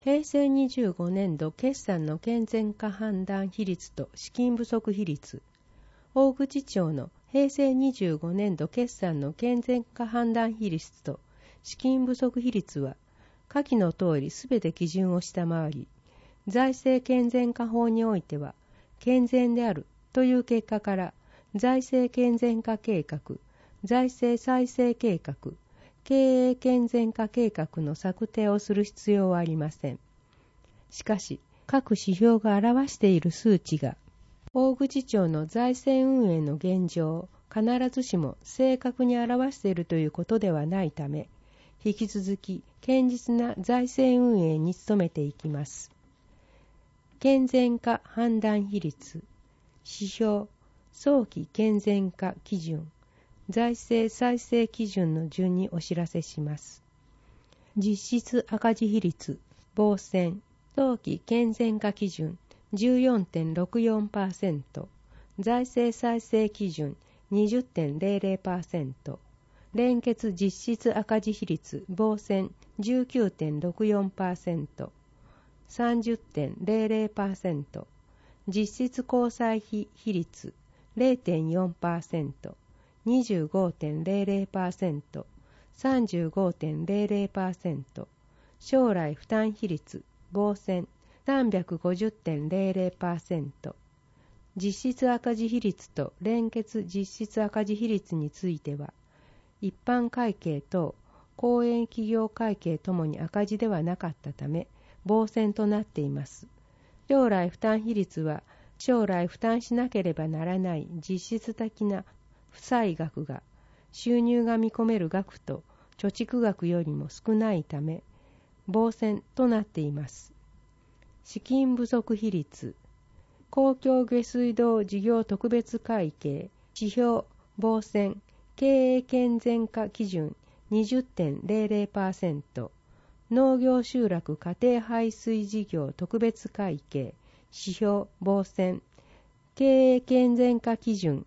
平成25年度決算の健全化判断比率と資金不足比率。大口町の平成25年度決算の健全化判断比率と資金不足比率は、下記の通りすべて基準を下回り、財政健全化法においては、健全であるという結果から、財政健全化計画、財政再生計画、経営健全化計画の策定をする必要はありません。しかし、各指標が表している数値が、大口町の財政運営の現状を必ずしも正確に表しているということではないため、引き続き堅実な財政運営に努めていきます。健全化判断比率、指標、早期健全化基準、財政再生基準の順にお知らせします。実質赤字比率、防戦、早期健全化基準 14.64%、財政再生基準 20.00%、連結実質赤字比率、防戦 19.64%、30.00%、実質交際費比率 0.4%、25.00%、35.00%、将来負担比率、防戦 350.00%、実質赤字比率と連結実質赤字比率については、一般会計等公営企業会計ともに赤字ではなかったため、防戦となっています。将来負担比率は、将来負担しなければならない実質的な負債額が収入が見込める額と貯蓄額よりも少ないため、防戦となっています。資金不足比率、公共下水道事業特別会計、指標、防戦、経営健全化基準 20.00%、農業集落家庭排水事業特別会計、指標、防戦、経営健全化基準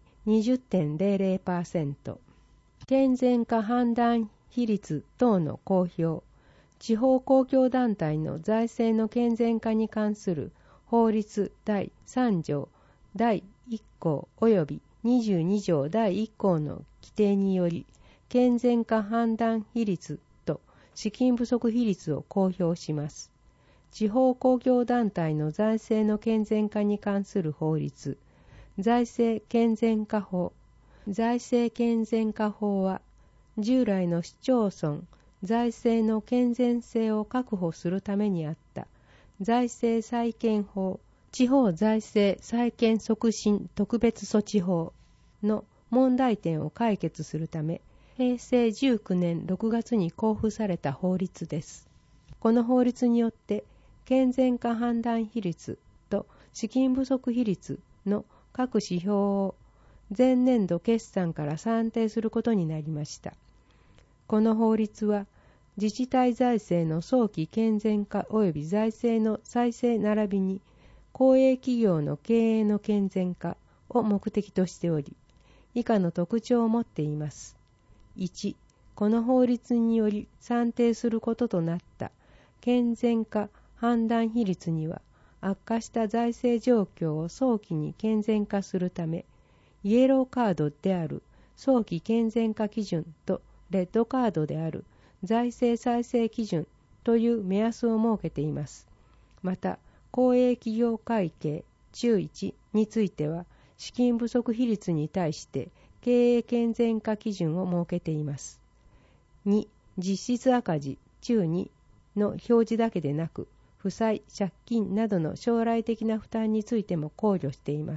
20.00%、健全化判断比率等の公表、地方公共団体の財政の健全化に関する法律第3条第1項及び22条第1項の規定により、健全化判断比率と資金不足比率を公表します。地方公共団体の財政の健全化に関する法律、財政健全化法。財政健全化法は、従来の市町村財政の健全性を確保するためにあった財政再建法、地方財政再建促進特別措置法の問題点を解決するため、平成19年6月に公布された法律です。この法律によって、健全化判断比率と資金不足比率の各指標を前年度決算から算定することになりました。この法律は、自治体財政の早期健全化及び財政の再生並びに、公営企業の経営の健全化を目的としており、以下の特徴を持っています。1、この法律により算定することとなった健全化判断比率には、悪化した財政状況を早期に健全化するため、イエローカードである早期健全化基準とレッドカードである財政再生基準という目安を設けています。また、公営企業会計中1については、資金不足比率に対して経営健全化基準を設けています。2、実質赤字中2の表示だけでなく、負債、借金などの将来的な負担についても考慮しています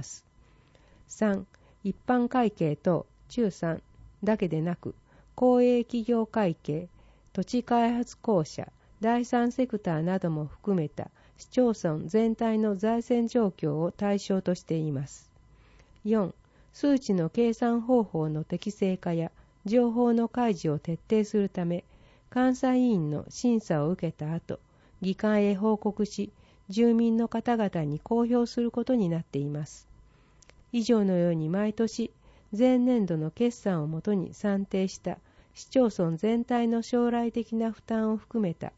。3、一般会計等中3だけでなく、公営企業会計、土地開発公社、第三セクターなども含めた市町村全体の財政状況を対象としています。4、数値の計算方法の適正化や情報の開示を徹底するため、監査委員の審査を受けた後、議会へ報告し、住民の方々に公表することになっています。以上のように毎年、前年度の決算をもとに算定した市町村全体の将来的な負担を含めた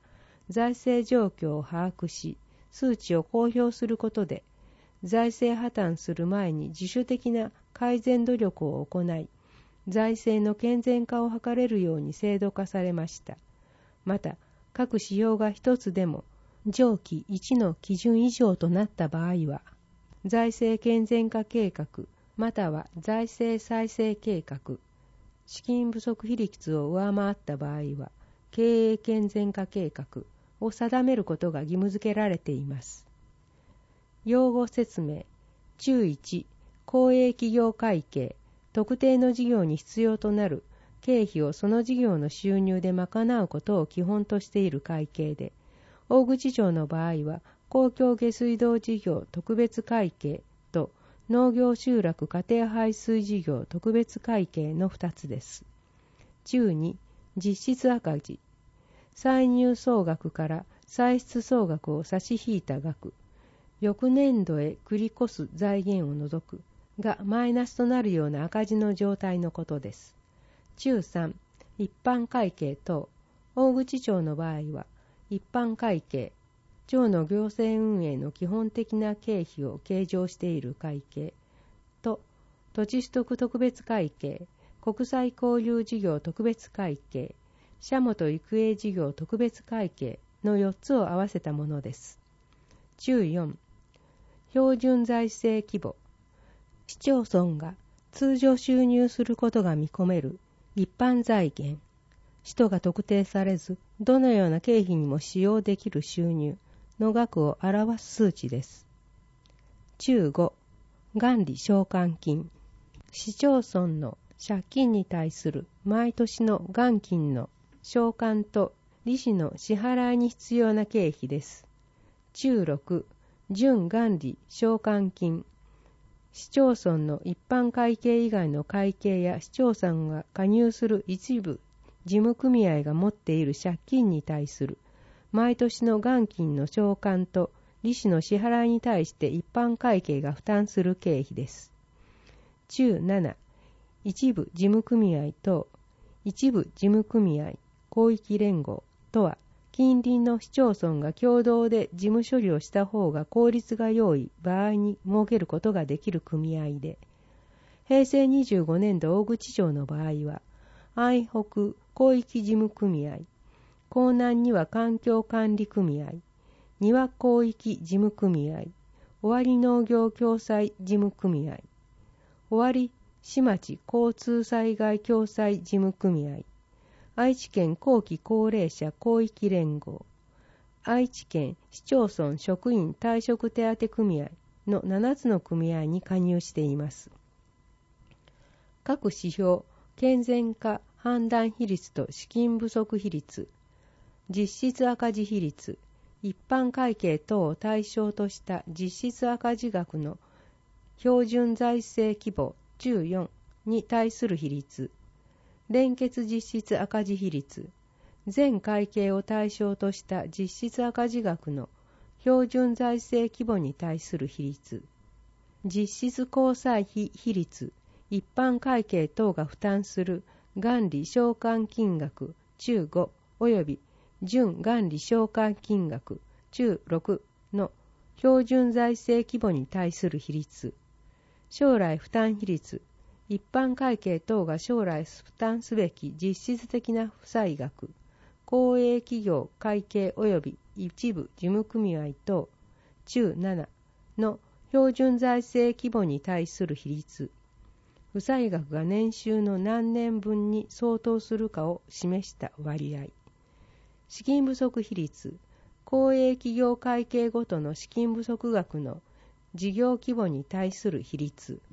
財政状況を把握し、数値を公表することで、財政破綻する前に自主的な改善努力を行い、財政の健全化を図れるように制度化されました。また、各指標が一つでも上記1の基準以上となった場合は、財政健全化計画または財政再生計画、資金不足比率を上回った場合は、経営健全化計画を定めることが義務付けられています。用語説明。注1、公営企業会計、特定の事業に必要となる経費をその事業の収入で賄うことを基本としている会計で、大口町の場合は公共下水道事業特別会計と農業集落家庭排水事業特別会計の2つです。注2、実質赤字。歳入総額から歳出総額を差し引いた額、翌年度へ繰り越す財源を除くがマイナスとなるような赤字の状態のことです。注3、一般会計等。大口町の場合は、一般会計、町の行政運営の基本的な経費を計上している会計と、土地取得特別会計、国際交流事業特別会計、社本育英事業特別会計の4つを合わせたものです。注4、標準財政規模。市町村が通常収入することが見込める一般財源、使途が特定されず、どのような経費にも使用できる収入の額を表す数値です。注5、元利償還金。市町村の借金に対する毎年の元金の償還と利子の支払いに必要な経費です。注6、準元利償還金。市町村の一般会計以外の会計や市町村が加入する一部事務組合が持っている借金に対する毎年の元金の償還と利子の支払いに対して一般会計が負担する経費です。注7、一部事務組合等。一部事務組合、広域連合とは、近隣の市町村が共同で事務処理をした方が効率が良い場合に設けることができる組合で、平成25年度大口町の場合は、愛北広域事務組合、江南には環境管理組合、庭広域事務組合、尾張農業共済事務組合、尾張市町交通災害共済事務組合、愛知県後期高齢者広域連合、愛知県市町村職員退職手当組合の7つの組合に加入しています。各指標、健全化判断比率と資金不足比率、実質赤字比率、一般会計等を対象とした実質赤字額の標準財政規模14に対する比率、連結実質赤字比率、全会計を対象とした実質赤字額の標準財政規模に対する比率、実質交際費比率、一般会計等が負担する元利償還金額中5および準元利償還金額中6の標準財政規模に対する比率、将来負担比率、一般会計等が将来負担すべき実質的な負債額、公営企業会計及び一部事務組合等中7の標準財政規模に対する比率、負債額が年収の何年分に相当するかを示した割合、資金不足比率、公営企業会計ごとの資金不足額の事業規模に対する比率、